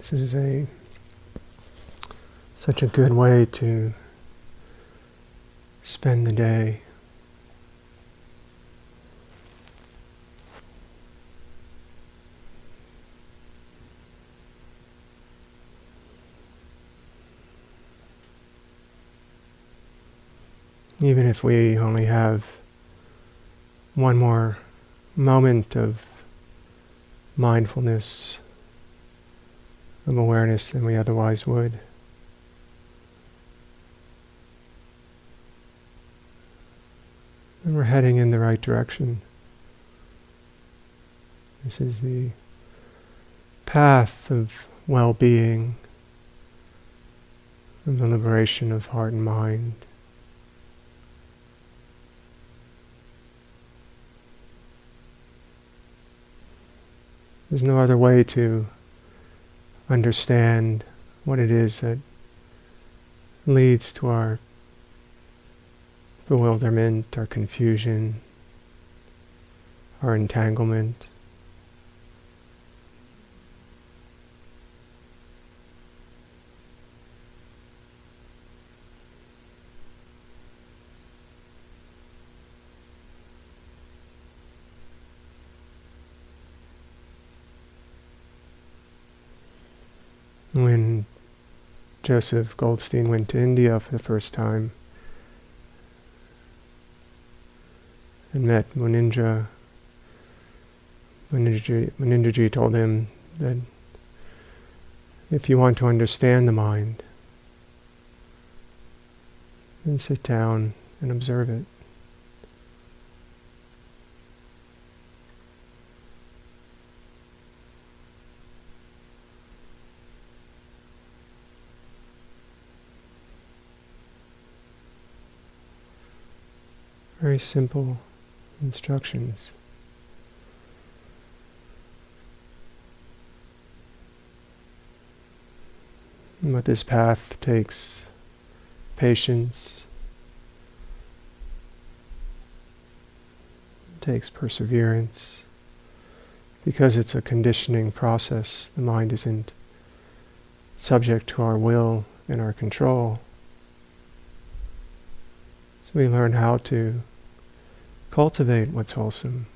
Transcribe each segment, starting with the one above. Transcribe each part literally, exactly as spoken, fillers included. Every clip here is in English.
This is a such a good way to spend the day. Even if we only have one more moment of mindfulness, of awareness than we otherwise would. And we're heading in the right direction. This is the path of well-being, of the liberation of heart and mind. There's no other way to understand what it is that leads to our bewilderment, our confusion, our entanglement. When Joseph Goldstein went to India for the first time and met Munindra, Munindraji, Munindraji told him that if you want to understand the mind, then sit down and observe it. Very simple instructions. But this path takes patience, takes perseverance, because it's a conditioning process. The mind isn't subject to our will and our control. So we learn how to cultivate what's wholesome.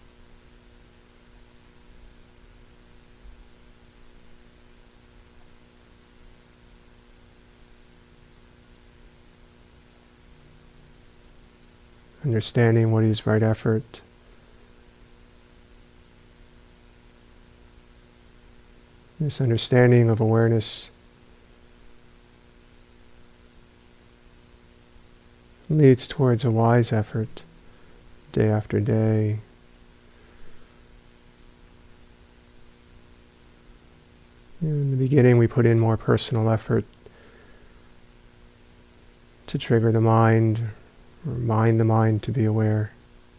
Understanding what is right effort. This understanding of awareness leads towards a wise effort, day after day. In the beginning, we put in more personal effort to trigger the mind, or mind the mind to be aware.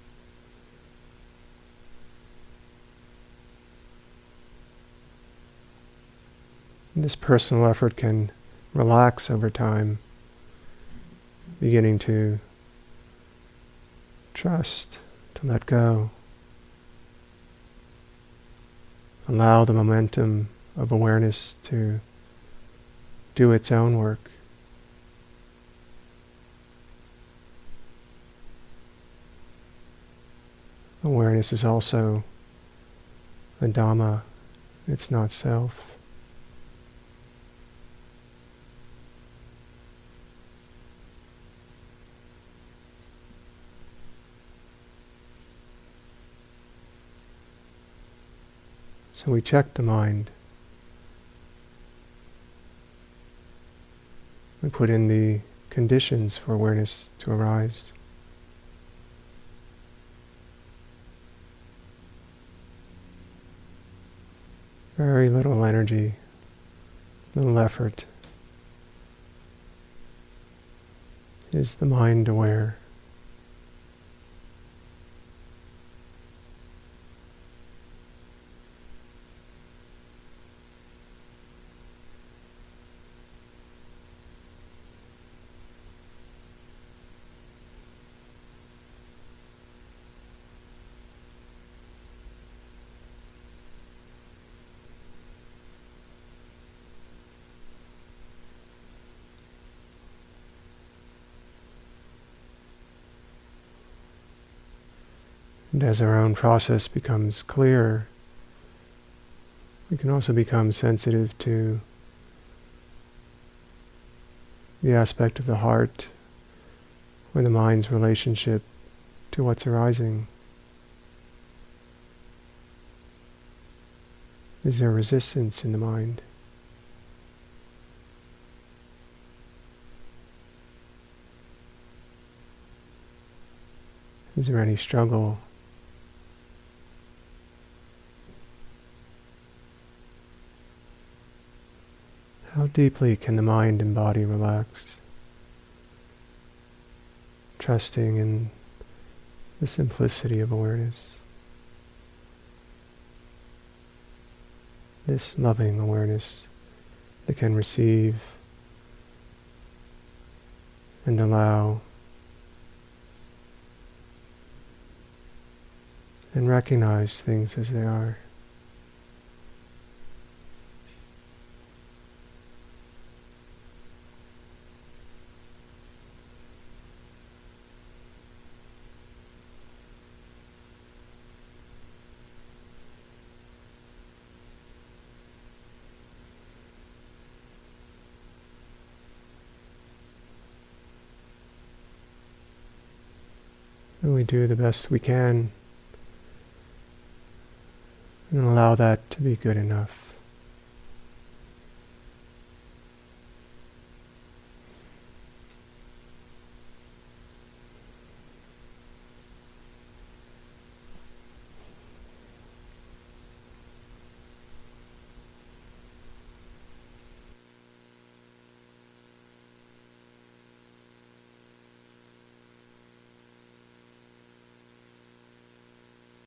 And this personal effort can relax over time, beginning to trust, to let go. Allow the momentum of awareness to do its own work. Awareness is also a Dhamma, it's not self. So we check the mind. We put in the conditions for awareness to arise. Very little energy, little effort. Is the mind aware? And as our own process becomes clearer, we can also become sensitive to the aspect of the heart or the mind's relationship to what's arising. Is there resistance in the mind? Is there any struggle? How deeply can the mind and body relax, trusting in the simplicity of awareness, this loving awareness that can receive and allow and recognize things as they are. And we do the best we can and allow that to be good enough.